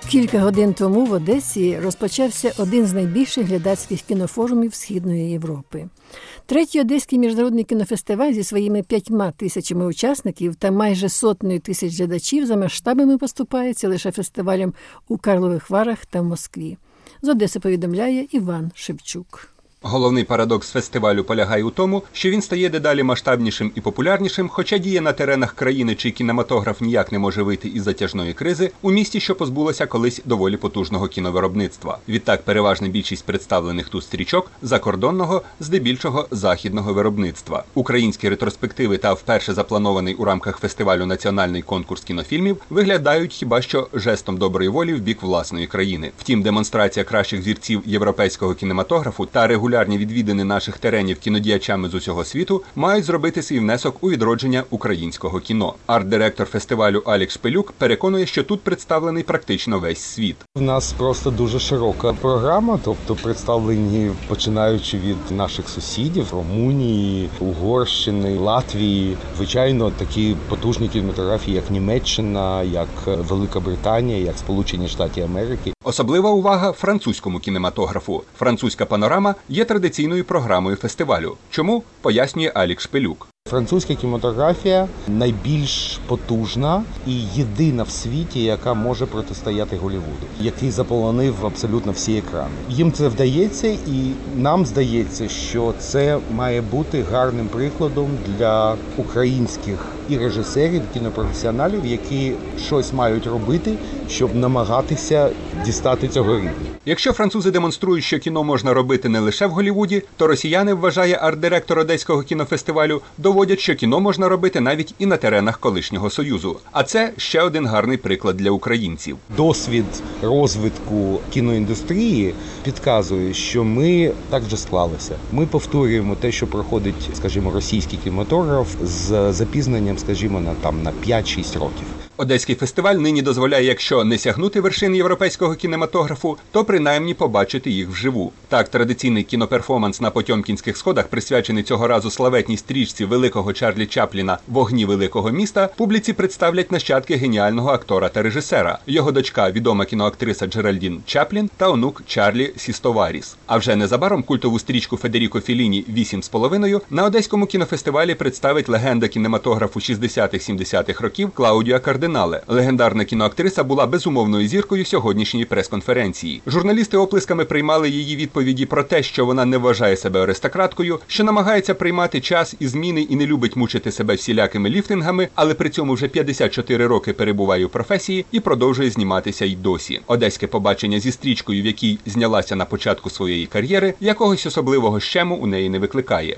Кілька годин тому в Одесі розпочався один з найбільших глядацьких кінофорумів Східної Європи. Третій Одеський міжнародний кінофестиваль зі своїми 5 тисячами учасників та майже 100 тисяч глядачів за масштабами поступається лише фестивалям у Карлових Варах та Москві. З Одеси повідомляє Іван Шевчук. Головний парадокс фестивалю полягає у тому, що він стає дедалі масштабнішим і популярнішим, хоча діє на теренах країни, чий кінематограф ніяк не може вийти із затяжної кризи, у місті, що позбулося колись доволі потужного кіновиробництва. Відтак, переважна більшість представлених тут стрічок – закордонного, здебільшого західного виробництва. Українські ретроспективи та вперше запланований у рамках фестивалю національний конкурс кінофільмів виглядають хіба що жестом доброї волі в бік власної країни. Втім, демонстрація кращих зірців європейського кінематографу та регулярні відвідини наших теренів кінодіячами з усього світу мають зробити свій внесок у відродження українського кіно. Арт-директор фестивалю Алік Шпилюк переконує, що тут представлений практично весь світ. У нас просто дуже широка програма, тобто представлені, починаючи від наших сусідів, Румунії, Угорщини, Латвії. Звичайно, такі потужні кінематографії, як Німеччина, як Велика Британія, як Сполучені Штати Америки. Особлива увага французькому кінематографу. Французька панорама є традиційною програмою фестивалю. Чому? Пояснює Алік Шпилюк. Французька кінематографія найбільш потужна і єдина в світі, яка може протистояти Голлівуду, який заполонив абсолютно всі екрани. Їм це вдається, і нам здається, що це має бути гарним прикладом для українських і режисерів, і кінопрофесіоналів, які щось мають робити, щоб намагатися дістати цього рівня. Якщо французи демонструють, що кіно можна робити не лише в Голлівуді, то росіяни, вважає арт-директор Одеського кінофестивалю, доводять, що кіно можна робити навіть і на теренах колишнього Союзу. А це ще один гарний приклад для українців. Досвід розвитку кіноіндустрії підказує, що ми так вже склалися. Ми повторюємо те, що проходить, скажімо, російський кінематограф з запізненням, скажімо, на 5-6 років. Одеський фестиваль нині дозволяє, якщо не сягнути вершин європейського кінематографу, то принаймні побачити їх вживу. Так, традиційний кіноперформанс на Потьомкінських сходах, присвячений цього разу славетній стрічці великого Чарлі Чапліна «Вогні великого міста», публіці представлять нащадки геніального актора та режисера. Його дочка – відома кіноактриса Джеральдін Чаплін та онук Чарлі Сістоваріс. А вже незабаром культову стрічку Федеріко Фелліні «8,5» на Одеському кінофестивалі представить легенда кінематографу 60-70-х років Клаудіа Кардинале. Легендарна кіноактриса була безумовною зіркою сьогоднішньої прес-конференції. Журналісти оплесками приймали її відповіді про те, що вона не вважає себе аристократкою, що намагається приймати час і зміни і не любить мучити себе всілякими ліфтингами, але при цьому вже 54 роки перебуває у професії і продовжує зніматися й досі. Одеське побачення зі стрічкою, в якій знялася на початку своєї кар'єри, якогось особливого щему у неї не викликає.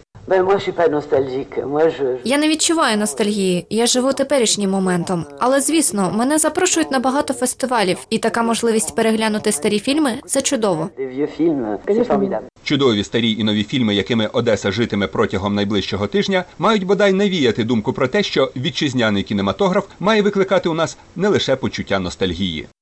Я не відчуваю ностальгії, я живу теперішнім моментом. Але, звісно, мене запрошують на багато фестивалів, і така можливість переглянути старі фільми – це чудово. Чудові старі і нові фільми, якими Одеса житиме протягом найближчого тижня, мають бодай навіяти думку про те, що вітчизняний кінематограф має викликати у нас не лише почуття ностальгії.